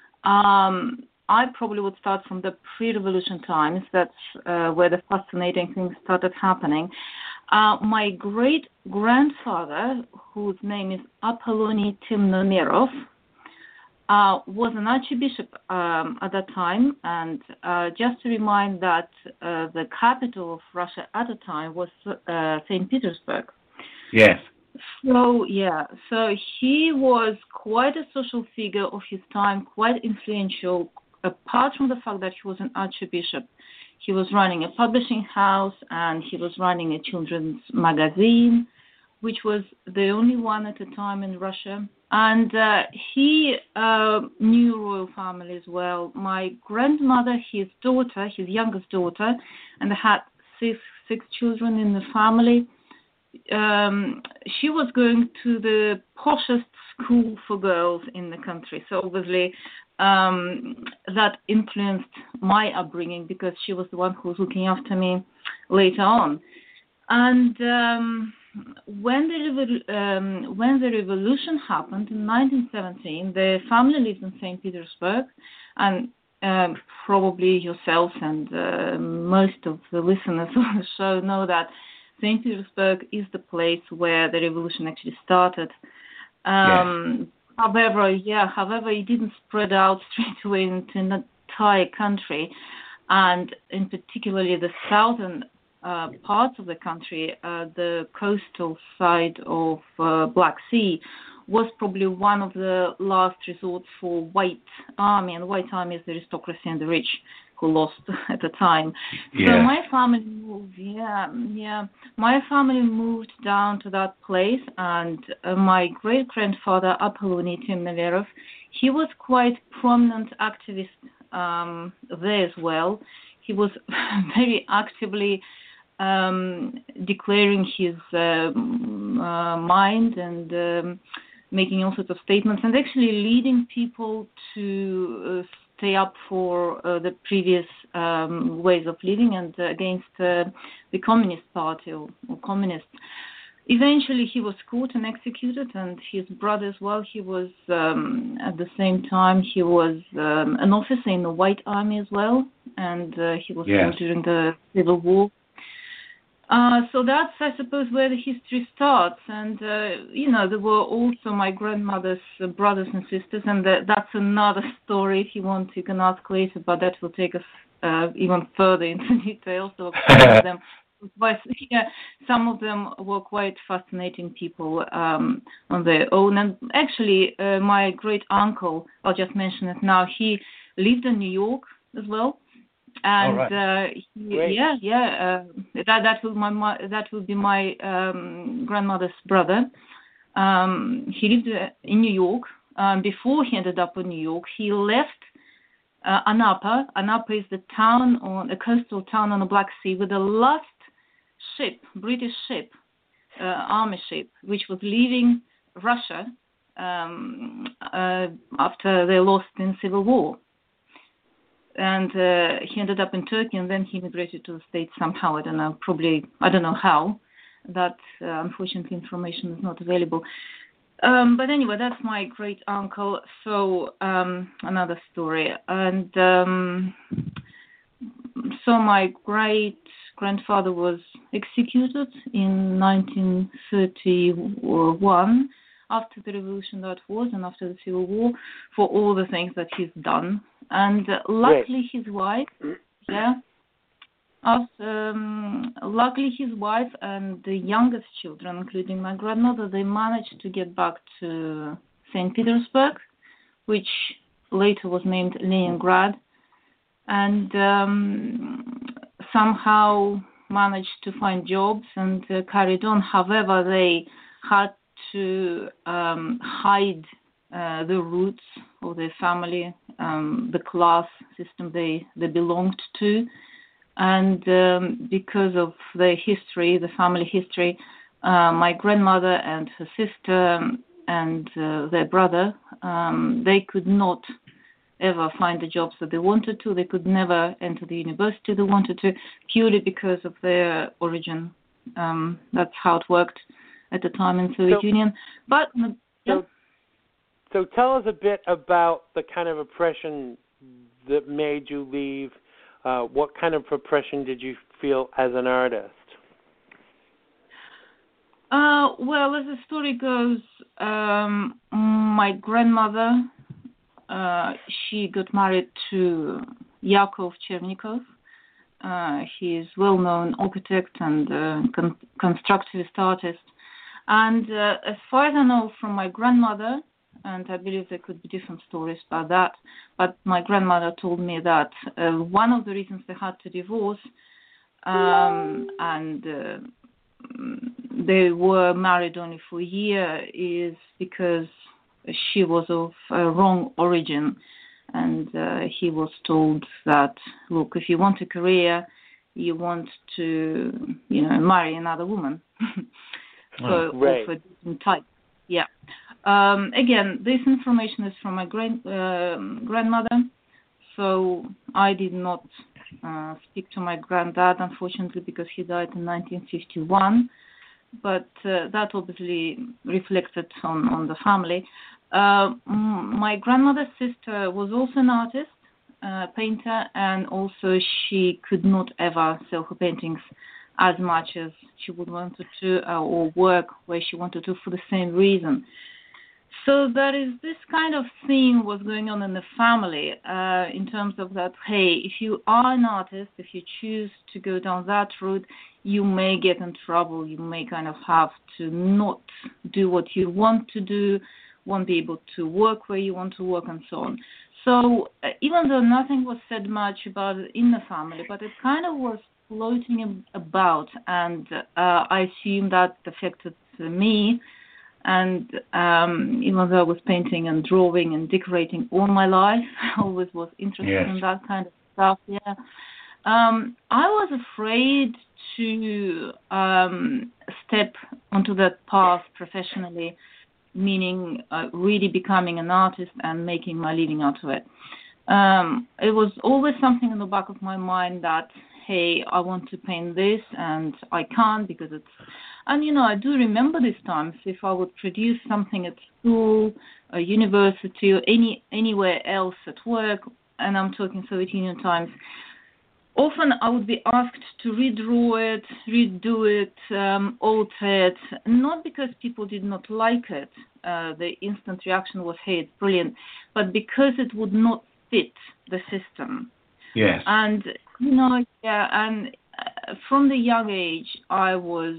I probably would start from the pre-revolution times. That's where the fascinating things started happening. My great-grandfather, whose name is Apollony Temnomerov, was an archbishop at that time. And just to remind that the capital of Russia at the time was St. Petersburg. Yes. So he was quite a social figure of his time, quite influential. Apart from the fact that he was an archbishop, he was running a publishing house and he was running a children's magazine, which was the only one at the time in Russia. And he knew royal family as well. My grandmother, his youngest daughter, and they had six children in the family. She was going to the poshest school for girls in the country. So obviously that influenced my upbringing, because she was the one who was looking after me later on. And when the revolution happened in 1917, the family lived in St. Petersburg, and probably yourself and most of the listeners on the show know that St. Petersburg is the place where the revolution actually started. Yes. However, it didn't spread out straight away into the entire country, and in particularly the southern parts of the country, the coastal side of Black Sea, was probably one of the last resorts for white army, and white army is the aristocracy and the rich who lost at the time. Yeah. So my family moved, my family moved down to that place, and my great-grandfather, Apollony Temnomerov, he was quite prominent activist there as well. He was very actively declaring his mind and making all sorts of statements, and actually leading people to stay up for the previous ways of living and against the Communist Party or communists. Eventually, he was caught and executed, and his brother as well. He was, at the same time, he was an officer in the White Army as well, and he was killed during the Civil War. So that's, I suppose, where the history starts. And, there were also my grandmother's brothers and sisters, and that's another story. If you want, you can ask later, but that will take us even further into details. So some of them were quite fascinating people on their own. And actually, my great-uncle, I'll just mention it now, he lived in New York as well. And that would be my grandmother's brother. He lived in New York. Before he ended up in New York, he left Anapa. Anapa is the town, a coastal town on the Black Sea, with the last ship, British ship, army ship, which was leaving Russia after they lost in civil war. And he ended up in Turkey, and then he immigrated to the States somehow. I don't know how. That, unfortunately, information is not available. But anyway, that's my great uncle. So another story. And so my great grandfather was executed in 1931 after the revolution that was, and after the Civil War, for all the things that he's done. And luckily his wife, luckily his wife and the youngest children, including my grandmother, they managed to get back to St. Petersburg, which later was named Leningrad, and somehow managed to find jobs and carried on. However, they had to hide the roots of their family, the class system they belonged to. And because of their history, the family history, my grandmother and her sister and their brother, they could not ever find the jobs that they wanted to. They could never enter the university they wanted to, purely because of their origin. That's how it worked at the time in Soviet Union. But So tell us a bit about the kind of oppression that made you leave. What kind of oppression did you feel as an artist? Well, as the story goes, my grandmother, she got married to Yakov Chernikov. He is a well-known architect and constructivist artist. And as far as I know from my grandmother, and I believe there could be different stories about that, but my grandmother told me that one of the reasons they had to divorce and they were married only for a year is because she was of wrong origin, and he was told that, look, if you want a career, you want to, marry another woman. So right. Of a different type. Yeah. Again, this information is from my grandmother, so I did not speak to my granddad, unfortunately, because he died in 1951. But that obviously reflected on the family. My grandmother's sister was also an artist, painter, and also she could not ever sell her paintings as much as she would want to or work where she wanted to for the same reason. So there is this kind of thing was going on in the family in terms of that, hey, if you are an artist, if you choose to go down that route, you may get in trouble. You may kind of have to not do what you want to do, won't be able to work where you want to work, and so on. So even though nothing was said much about it in the family, but it kind of was floating about, and I assume that affected me. And even though I was painting and drawing and decorating all my life, I always was interested in that kind of stuff. Yeah, I was afraid to step onto that path professionally, meaning really becoming an artist and making my living out of it. It was always something in the back of my mind that, hey, I want to paint this and I can't because it's... And, I do remember these times if I would produce something at school, a university, or anywhere else at work, and I'm talking Soviet Union times, often I would be asked to redraw it, redo it, alter it, not because people did not like it. The instant reaction was, hey, it's brilliant, but because it would not fit the system. Yes. And, and from the young age, I was,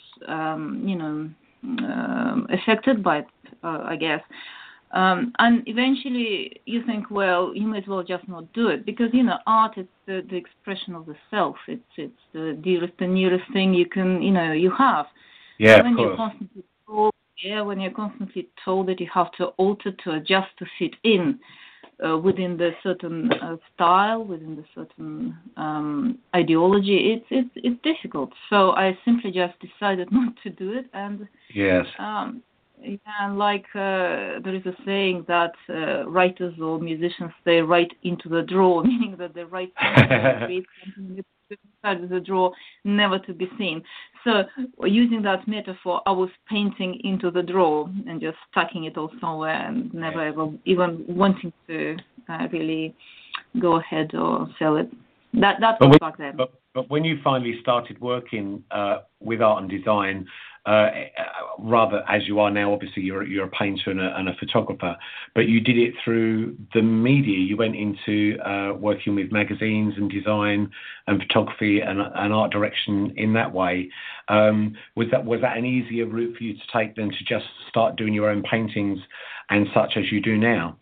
affected by it, I guess. And eventually you think, well, you may as well just not do it because, art is the expression of the self. It's the dearest and nearest thing you can, you have. Yeah, when of course. You're constantly told, when you're constantly told that you have to alter, to adjust, to fit in within the certain style, within the certain ideology, it's difficult. So I simply just decided not to do it, and yes. Yeah, and like there is a saying that writers or musicians, they write into the drawer, meaning that they write something, they create something inside of the drawer, never to be seen. So using that metaphor, I was painting into the drawer and just tucking it all somewhere and never ever even wanting to really go ahead or sell it. That was back then. But when you finally started working with art and design, rather as you are now, obviously you're a painter and a photographer, but you did it through the media. You went into working with magazines and design and photography and art direction in that way. Was that an easier route for you to take than to just start doing your own paintings and such as you do now?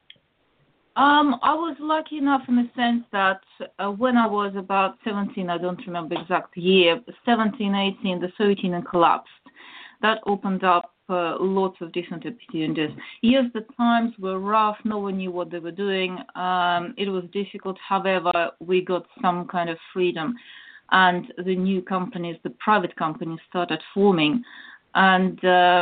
I was lucky enough in the sense that when I was about 17, I don't remember exact year, 17, 18, the Soviet Union collapsed. That opened up lots of different opportunities. Yes, the times were rough. No one knew what they were doing. It was difficult. However, we got some kind of freedom. And the new companies, the private companies, started forming. And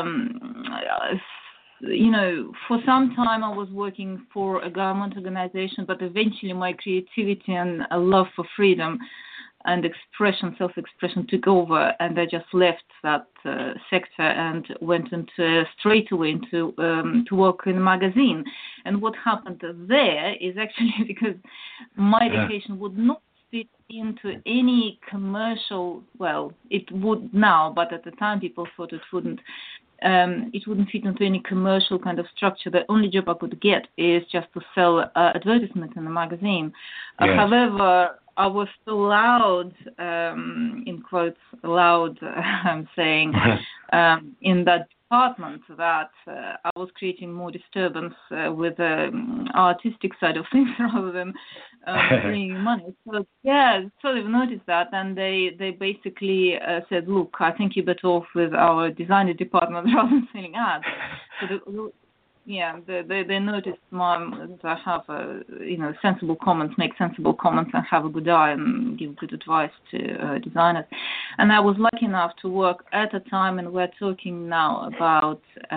for some time I was working for a government organization, but eventually my creativity and a love for freedom and self-expression took over, and I just left that sector and went straight away to work in a magazine. And what happened there is actually because my education would not fit into any commercial, well, it would now, but at the time people thought it wouldn't. It wouldn't fit into any commercial kind of structure. The only job I could get is just to sell advertisements in a magazine. Yes. However, I was so loud, in quotes, loud, I'm saying, in that department that I was creating more disturbance with the artistic side of things rather than bringing money. So, so they've noticed that, and they basically said, look, I think you're better off with our designer department rather than selling ads. So they noticed that I have sensible comments, make sensible comments, and have a good eye and give good advice to designers. And I was lucky enough to work at a time, and we're talking now about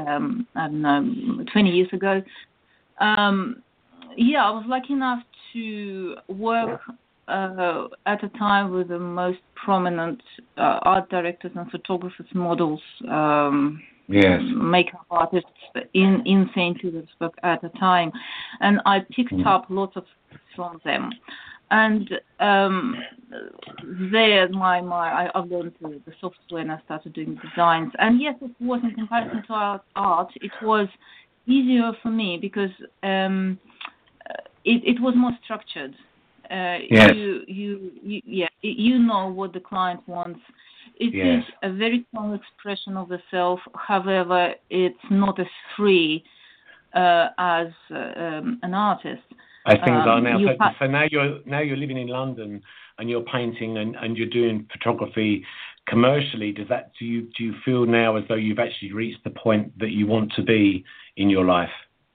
20 years ago. I was lucky enough to work at a time with the most prominent art directors and photographers, models. Makeup artists in St. Petersburg at the time, and I picked up lots of from them. And there, I've learned the software, and I started doing designs. And yes, it was in comparison to art, it was easier for me because it was more structured. You know what the client wants. It is a very strong expression of the self. However, it's not as free as an artist. As things are now. So now you're living in London and you're painting and you're doing photography commercially. Do you feel now as though you've actually reached the point that you want to be in your life?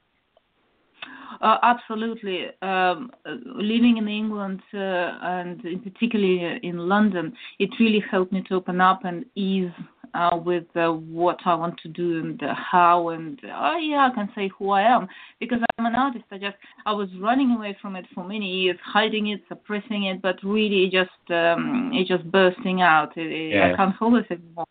Absolutely. Living in England and particularly in London, it really helped me to open up and ease with what I want to do and how, and I can say who I am, because I'm an artist. I was running away from it for many years, hiding it, suppressing it, but really it's just bursting out. I can't hold it anymore.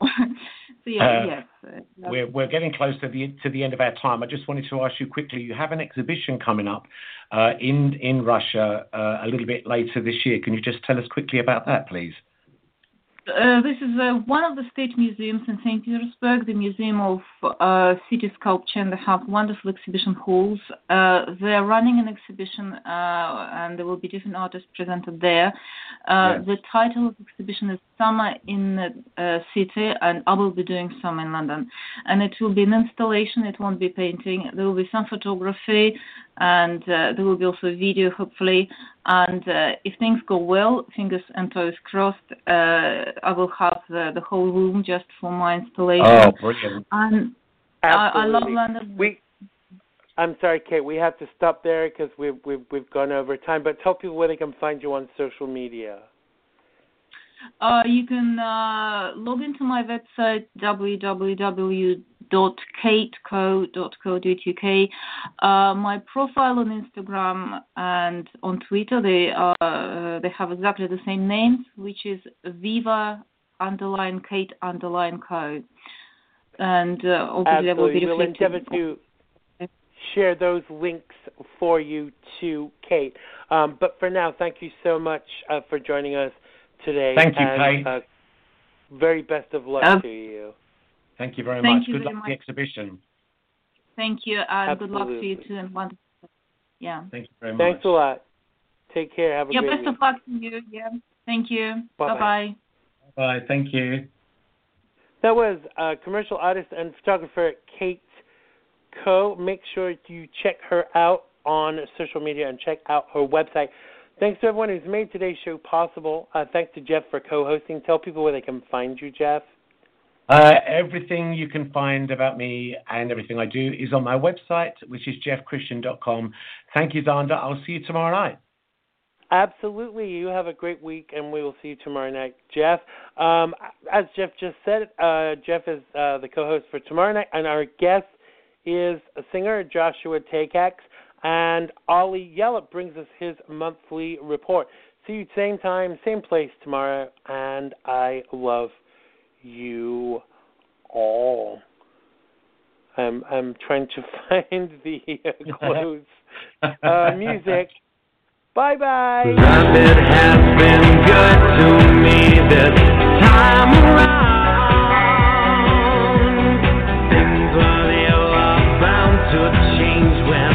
So we're getting close to the end of our time. I just wanted to ask you quickly. You have an exhibition coming up in Russia a little bit later this year. Can you just tell us quickly about that, please? This is one of the state museums in St. Petersburg, the Museum of City Sculpture, and they have wonderful exhibition halls. They're running an exhibition, and there will be different artists presented there. The title of the exhibition is Summer in the City, and I will be doing some in London. And it will be an installation, it won't be painting. There will be some photography, and there will be also video, hopefully. And if things go well, fingers and toes crossed, I will have the whole room just for my installation. Oh, brilliant. And I love London. I'm sorry, Kate, we have to stop there because we've gone over time, but tell people where they can find you on social media. You can log into my website, www.kateco.co.uk. My profile on Instagram and on Twitter, they have exactly the same names, which is Viva_Kate_Co. And obviously, I will be We'll endeavor to share those links for you to Kate. But for now, thank you so much for joining us today. Thank you, Kate. Very best of luck to you. Thank you very much. Good luck with the exhibition. Thank you, and good luck to you too. And wonderful. Yeah. Thank you very much. Thanks a lot. Take care. Have a great best week. of luck to you. Yeah. Thank you. Bye-bye. Bye-bye. Bye. Thank you. That was commercial artist and photographer Kate Co. Make sure you check her out on social media and check out her website. Thanks to everyone who's made today's show possible. Thanks to Jeff for co-hosting. Tell people where they can find you, Jeff. Everything you can find about me and everything I do is on my website, which is jeffchristian.com. Thank you, Zander. I'll see you tomorrow night. Absolutely. You have a great week, and we will see you tomorrow night. Jeff, as Jeff just said, Jeff is the co-host for tomorrow night, and our guest is a singer, Joshua Takacs, and Ollie Yellop brings us his monthly report. See you same time, same place tomorrow, and I love you all. I'm trying to find the close music. Bye-bye. It has been good to me this time around. Things are bound to change when